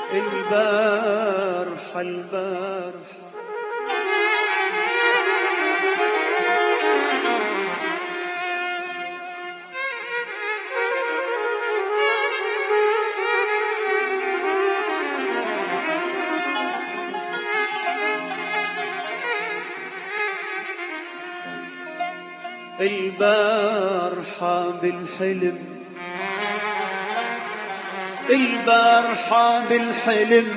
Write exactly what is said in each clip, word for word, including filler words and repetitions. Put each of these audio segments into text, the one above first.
البارحة البارحة البارحة بالحلم البارحة بالحلم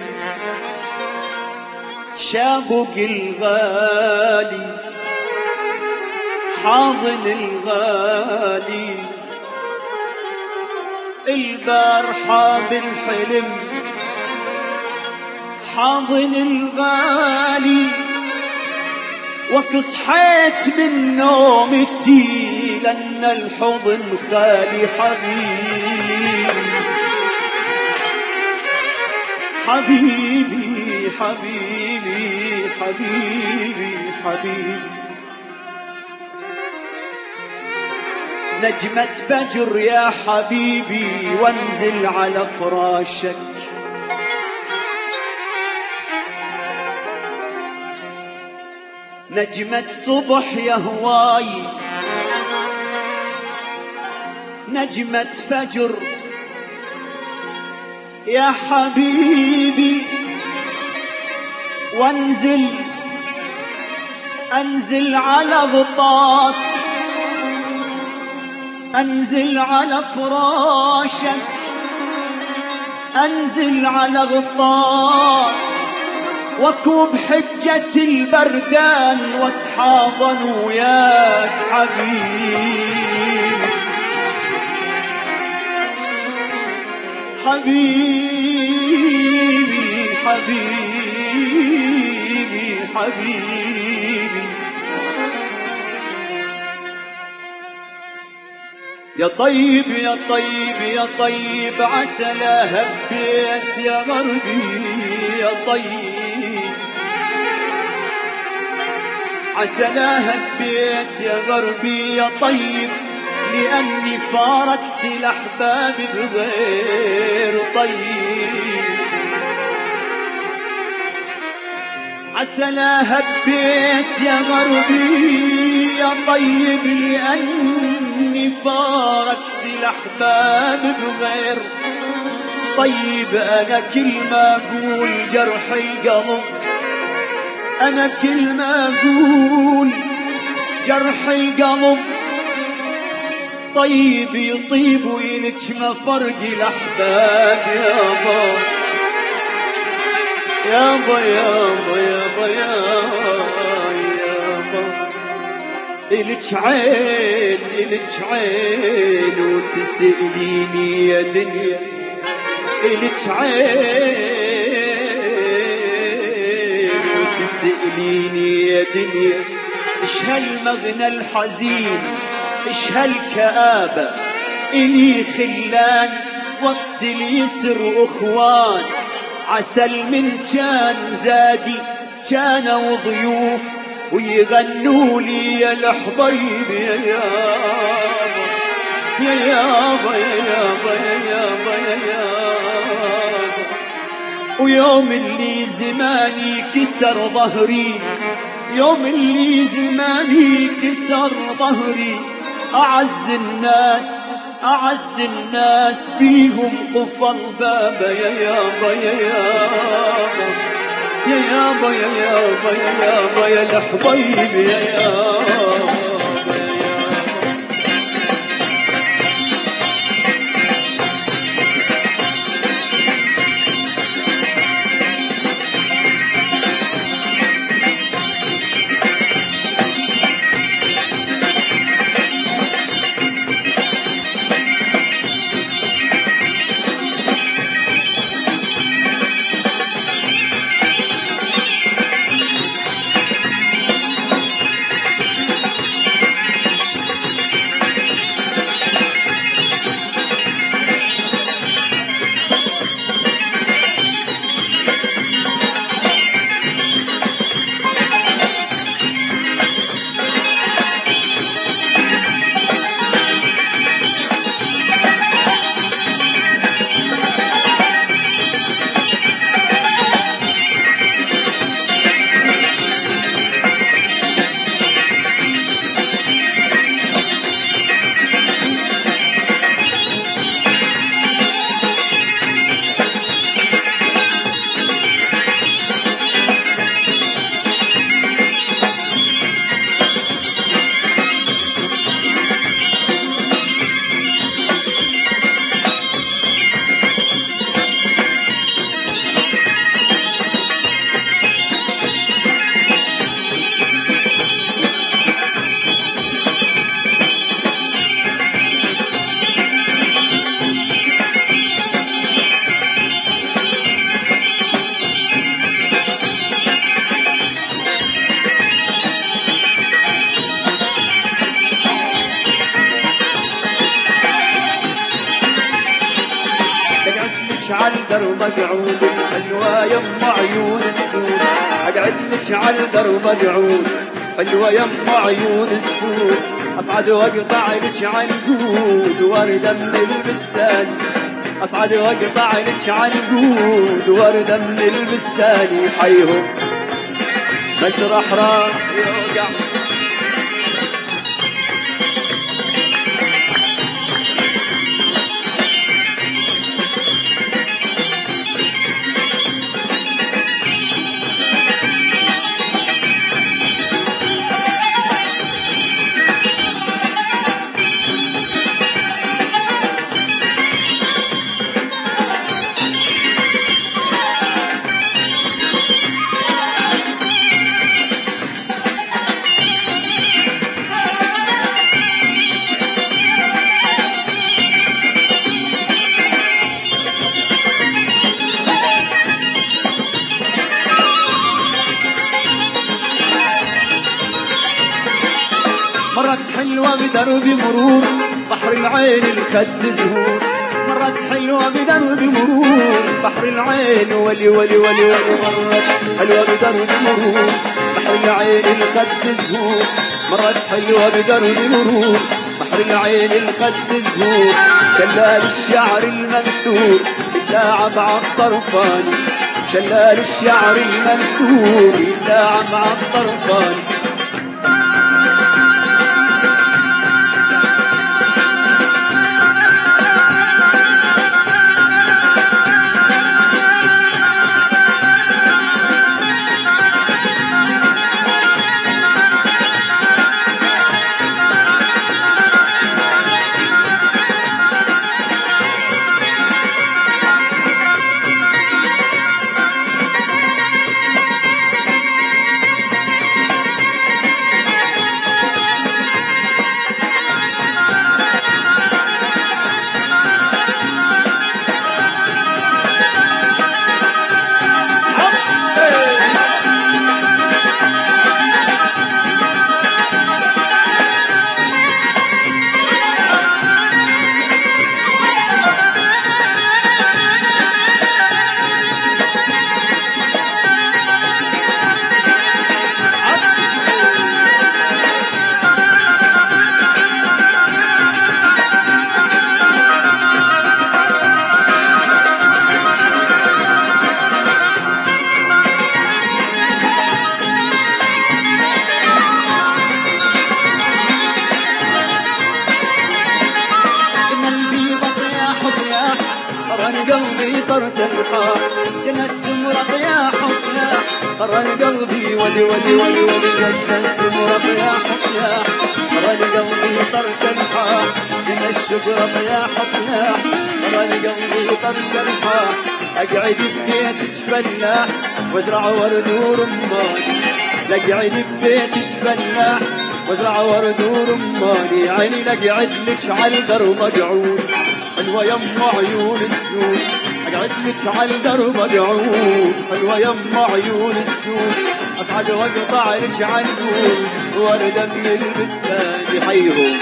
شابق الغالي حاضن الغالي البارحة بالحلم حاضن الغالي وكصحيت من نومتي لأن الحضن خالي حبيبي حبيبي حبيبي حبيبي حبيبي نجمة فجر يا حبيبي وانزل على فراشك نجمة صبح يا هواي نجمة فجر يا حبيبي وانزل انزل على غطاك انزل على فراشك انزل على غطاك واكوب حجة البردان واتحاضن وياك حبيبي حبيبي حبيبي حبيبي يا طيب يا طيب يا طيب عسى لا هبيت يا غربي يا طيب عسى لا هبيت يا غربي يا طيب لأني فارقت الأحباب بغير طيب عسى لا هبيت يا غربي يا طيب لأني فارقت الأحباب بغير طيب أنا كل ما أقول جرح القلب أنا كل ما أقول جرح القلب طيب يطيب ويلك ما فرق الأحباب يابا يابا يابا يابا يابا إلك عين إلك عين وتسأليني يا دنيا إلك عين وتسأليني يا دنيا إيش هالمغنى الحزين إيش هالكآبة إلي خلان وقت اليسر أخوان عسل من كان زادي كان وضيوف ويغنوا لي يا الحبيب يا يابا يا يابا يا يابا يا يابا يا يابا ويوم اللي زماني كسر ظهري يوم اللي زماني كسر ظهري أعز الناس أعز الناس فيهم قفل بابا يا يابا يا يابا يا يابا يا يابا يا يابا يا الحبيب يا يابا عود حلوة يم عيون السود اقعد لك على الدرب اقعد حلوة يم عيون السود اصعد واقطع لك عنقود وردة من البستان اصعد واقطع لك عنقود وردة من البستان حيهم مسرح راح يوقع مرت حلوة بدرب مرور بحر العين الخد زهور مرت حلوة بدرب مرور بحر العين ولي ولي ولي ولي مرت حلوة بدرب مرور بحر العين الخد زهور مرت حلوة بدرب مرور بحر العين الخد زهور شلال الشعر المنثور يتلاعب عالطرفان شلال الشعر المنثور يتلاعب عالطرفان قلبي طرد الحار جنى السمرة يا حطيا قرن قلبي ولي ولي ولي ولي جنى السمرة يا حطيا قرن قلبي طرد الحار جنى الشجرة يا حطيا قرن قلبي طرد الحار اقعد ببيتك فلاح وازرع ورد ورمان اقعد ببيتك فلاح وازرع ورد ورماني عيني لقعد لك على الدرب اقعود حلوة يم عيون السود اقعد لك على الدرب اقعود حلوة يم عيون السود اصعد واقطع لك عنقود وردة من البستان يحيهم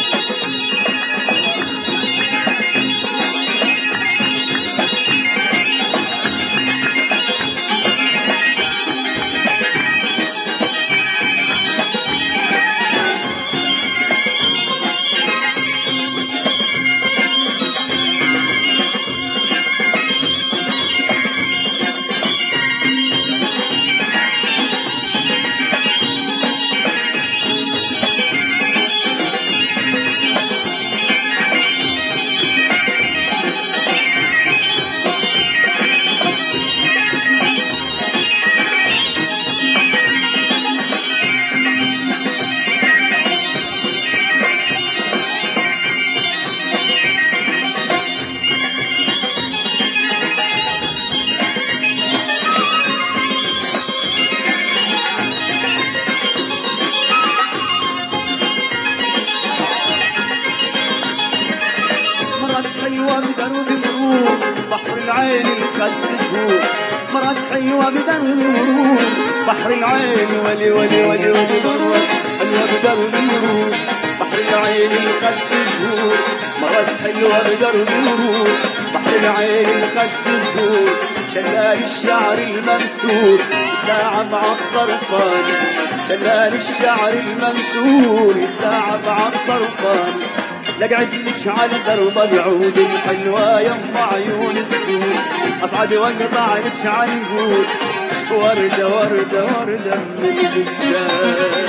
حلوة بدرب مرور بحر العين الخد زهور مرت حلوة بدرب مرور بحر العين ولي ولي ولي ولي مرت حلوة بدرب مرور بحر العين الخد زهور مرت حلوة بدرب ورود بحر العين الخد زهور شلال الشعر المنثور يتلاعب عالطرفان شلال الشعر المنثور يتلاعب عالطرفان لقعد لك على درب العود الحلوة يما عيون السود اصعد واقطع لك على الجود وردة وردة وردة من البستان